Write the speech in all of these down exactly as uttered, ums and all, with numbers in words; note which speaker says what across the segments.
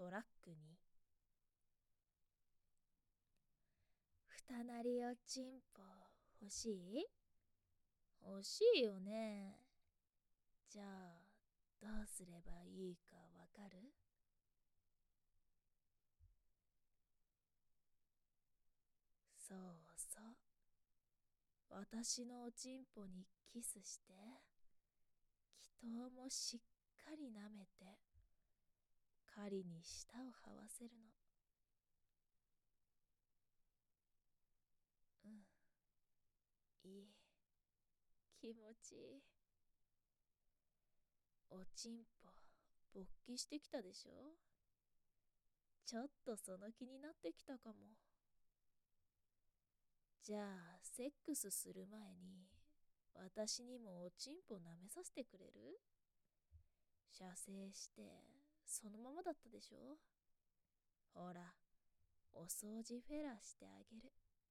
Speaker 1: トラックに、二なりおちんぽ欲しい？欲しいよね。じゃあどうすればいいかわかる？そうそう。私のおちんぽにキスして、祈祷もしっかり舐めて、狩りに舌を這わせるの。うん、いい。気持ちいい。おちんぽ、勃起してきたでしょ？ちょっとその気になってきたかも。じゃあ、セックスする前に、私にもおちんぽ舐めさせてくれる？射精して、そのままだったでしょ？ほら、お掃除フェラしてあげる。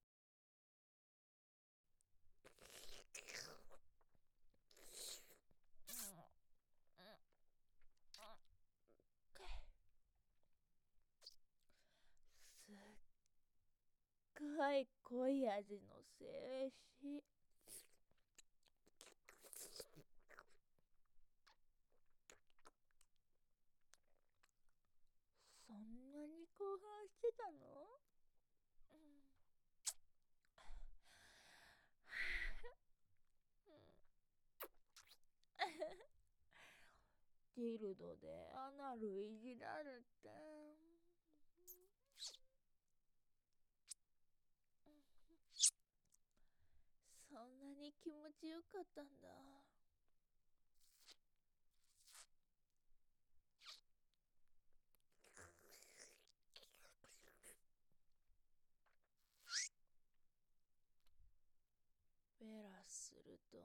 Speaker 1: すっごい濃い味の精子。そんなに興奮してたの？うんディルドでアナルいじられて。そんなに気持ちよかったんだ。ベラすると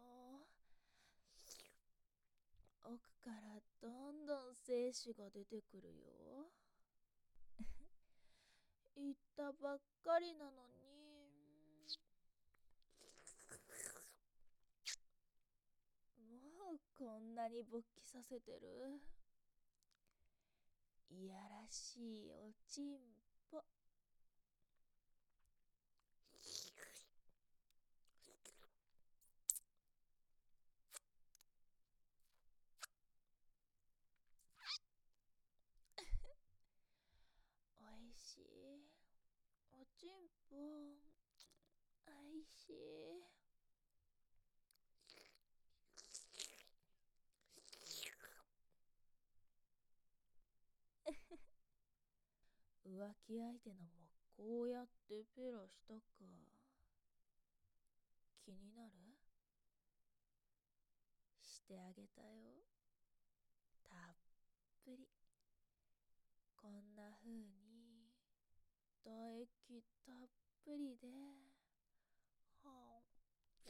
Speaker 1: 奥からどんどん精子が出てくるよ。言ったばっかりなのに。もうこんなに勃起させてる。いやらしいおちんぽ。おいしい。おちんぽ、おいしい。浮気相手のもこうやってペロしたか。気になる？してあげたよ。たっぷり。こんな風に唾液たっぷりで、はあ、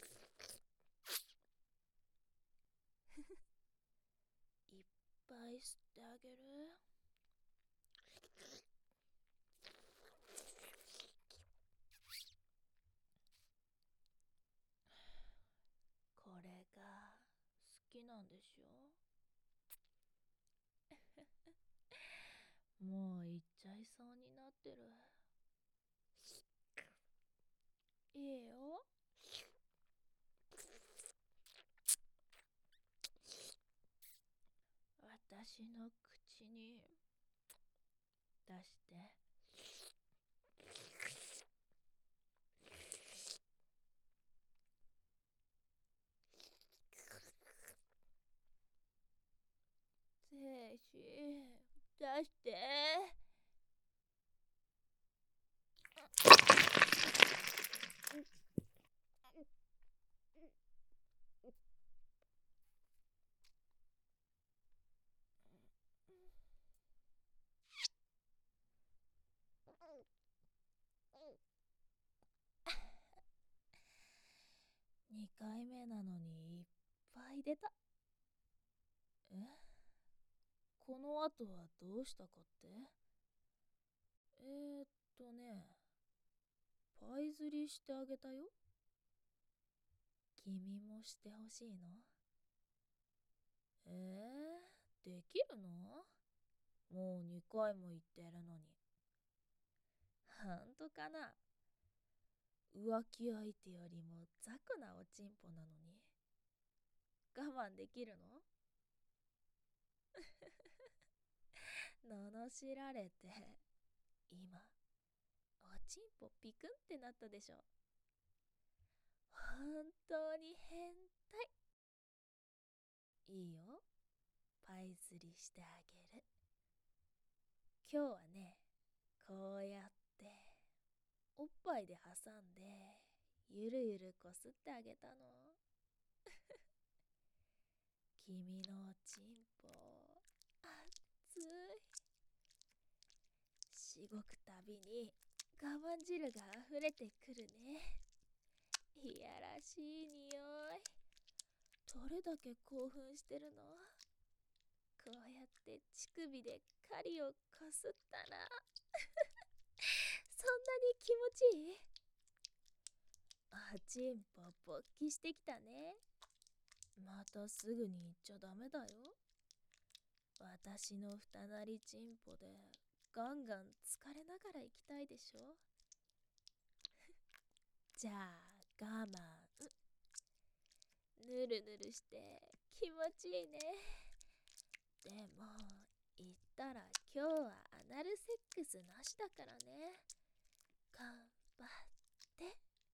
Speaker 1: いっぱい吸ってあげる。これが好きなんでしょ？もう行っちゃいそうになってる。いいよ。私の口に出して。精子出して。にかいめなのにいっぱい出た。え？この後はどうしたかって？えー、っとね、パイ釣りしてあげたよ。君もしてほしいの？えー、できるの？ もうにかいも言ってるのに。ほんとかな。浮気相手よりも雑魚なおちんぽなのに我慢できるの？罵られて今おちんぽピクンってなったでしょ。本当に変態。いいよ、パイ釣りしてあげる。今日はね、こうやっておっぱいで挟んでゆるゆるこすってあげたの。君のおちんぽ熱い。しごくたびに我慢汁があふれてくるね。いやらしい匂い。どれだけ興奮してるの？こうやって乳首で狩りをこすったらそんなに気持ちいい？おちんぽ勃起してきたね。またすぐに行っちゃダメだよ。私の二なりちんぽでガンガン疲れながら行きたいでしょ。じゃあ我慢。ぬるぬるして気持ちいいね。でも言ったら今日はアナルセックスなしだからね。頑張って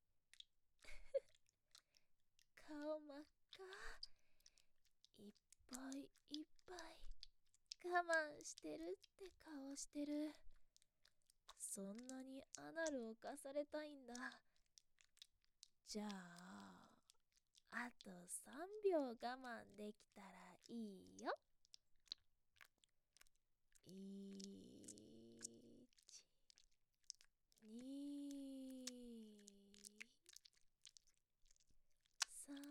Speaker 1: 顔真っ赤。いっぱいいっぱい我慢してるって顔してる。そんなにアナルをかされたいんだ。じゃああとさんびょう我慢できたらいいよ。いち、に、さん。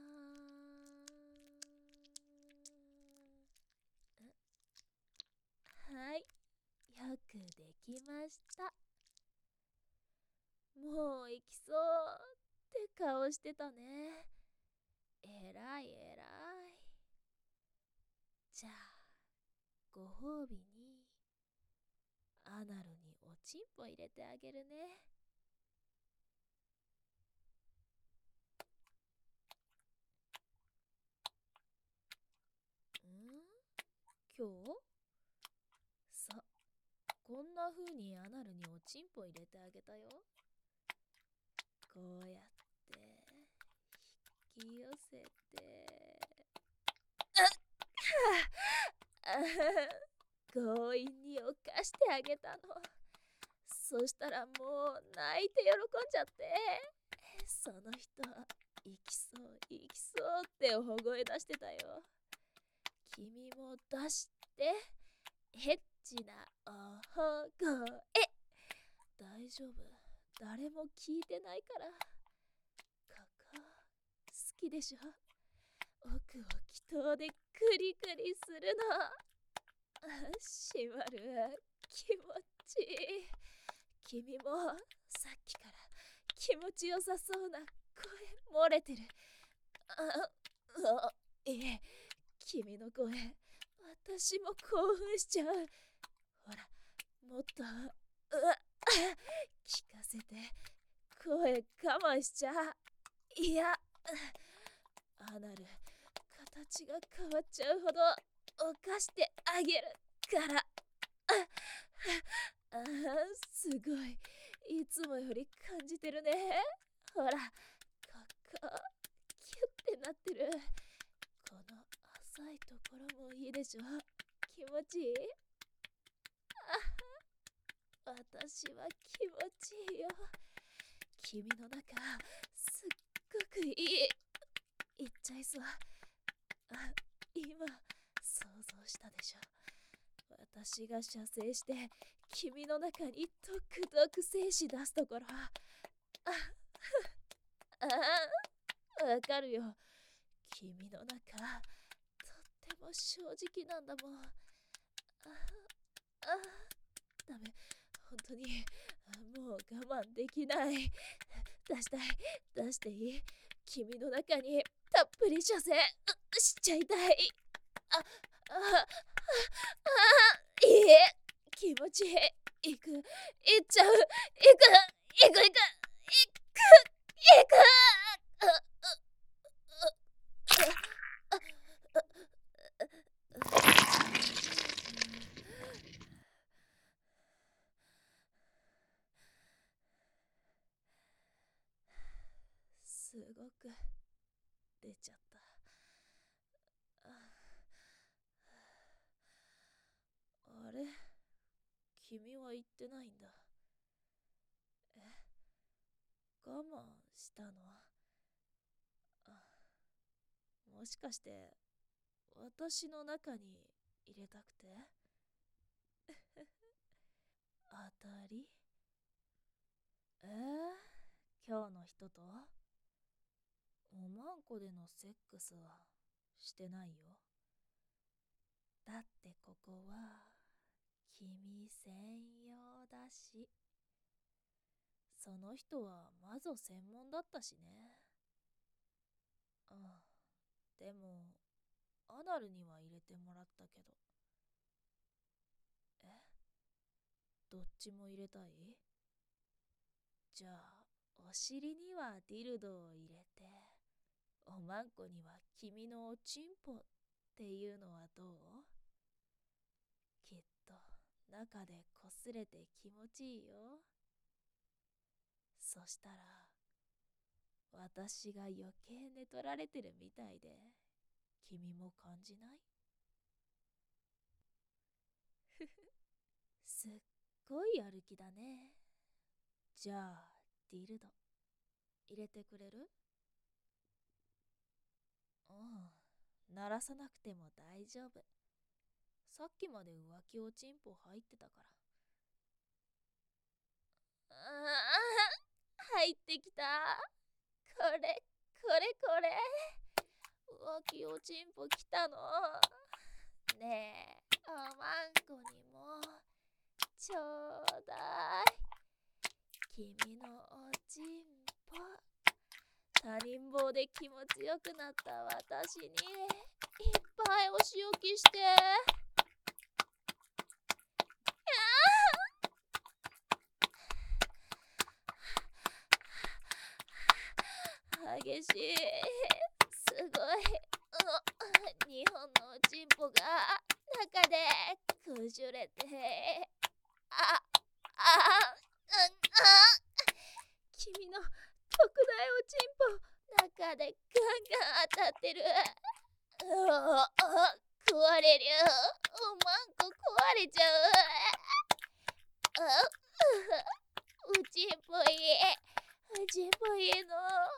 Speaker 1: はい、よくできました。もう行きそうって顔してたね。えらいえらい。じゃあご褒美にアナルにおちんぽ入れてあげるね。ん？今日？さ、こんな風にアナルにおちんぽ入れてあげたよ。こうやって引き寄せて強引に犯してあげたの。そしたらもう泣いて喜んじゃって、その人行きそう行きそうって大声出してたよ。君も出してエッチな大声。大丈夫、誰も聞いてないから。ここ好きでしょ。奥を祈祷でクリクリするの。しまる、気持ちいい。君もさっきから気持ちよさそうな声漏れてる。ああ、いえ、君の声私も興奮しちゃう。ほら、もっとうわ聞かせて。声我慢しちゃいや、アナル形が変わっちゃうほど犯してあげるから。ああ、すごい、いつもより感じてるね。ほら、ここキュッてなってる。この浅いところもいいでしょ。気持ちいい？あ、私は気持ちいいよ。君の中すっごくいい。言っちゃいそう。あ、今想像したでしょ。私が射精して君の中にドクドク精子出すところ。ああ、わかるよ。君の中とっても正直なんだもん。ああ、ダメ、本当にもう我慢できない。出したい、出していい？君の中にたっぷり射精しちゃいたい。ああああ、いえ、気持ちいい。いく、いっちゃう。いく、いく、いく、いく、いく。うすごく出ちゃった。あれ、君は言ってないんだ。え、我慢したの？あ、もしかして私の中に入れたくて？当たり？えー、今日の人とおまんこでのセックスはしてないよ。だってここは君専用だし。その人は魔女専門だったしね。ああ、でもアナルには入れてもらったけど。え、どっちも入れたい？じゃあお尻にはディルドを入れて、おまんこには君のおちんぽっていうのはどう？きっと中でこすれて気持ちいいよ。そしたら私が余計寝取られてるみたいで、君も感じない？ふふ、すっごいやる気だね。じゃあディルド入れてくれる？うん、鳴らさなくても大丈夫。さっきまで浮気おちんぽ入ってたから。ああ、入ってきた。これ、これこれ。浮気おちんぽ来たの。ねえ、おまんこにもちょうだい。君のおちんぽ。他人棒で気持ちよくなった私にいっぱいお仕置きして。激しい。すごい。にほんのおちんぽが中でくじゅれて、あ、あ、うん、あ、君の特大おちんぽ中でガンガン当たってる。うわ、壊れる。おまんこ壊れちゃう。あ、おちんぽいい。おちんぽいいの。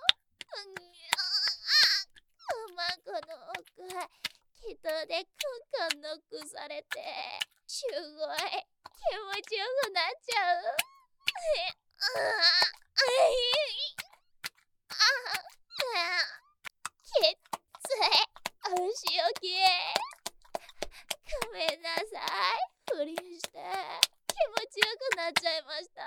Speaker 1: おまんこの奥は気筒でカンカンノックされて、すごい気持ちよくなっちゃう。きっつい。お仕置き。ごめんなさい。不倫して気持ちよくなっちゃいました。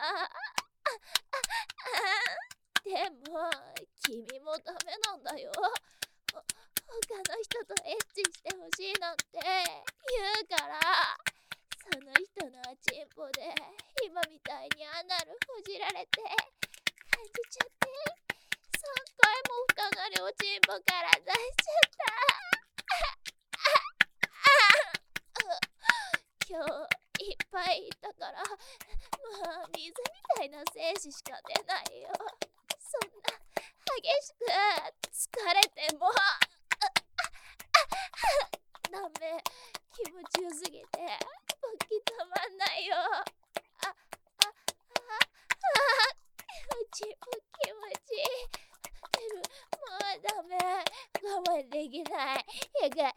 Speaker 1: でも君もダメなんだよ。他の人とエッチしてほしいなんて言うから、その人のおちんぽで今みたいにアナルほじられて感じちゃって、さんかいも深がりおちんぽから出しちゃった。今日いっぱいいたから、もう水みたいな精子しか出ないよ。そんな激しく疲れてもダメ。気持ちよすぎて勃起たまんないよ。あ、あ、あ、あ、おちんぽ気持ちいい。でももうダメ。我慢できない。やが、やが、やが。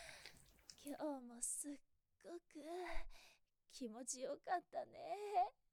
Speaker 1: 今日もすっごく気持ちよかったね。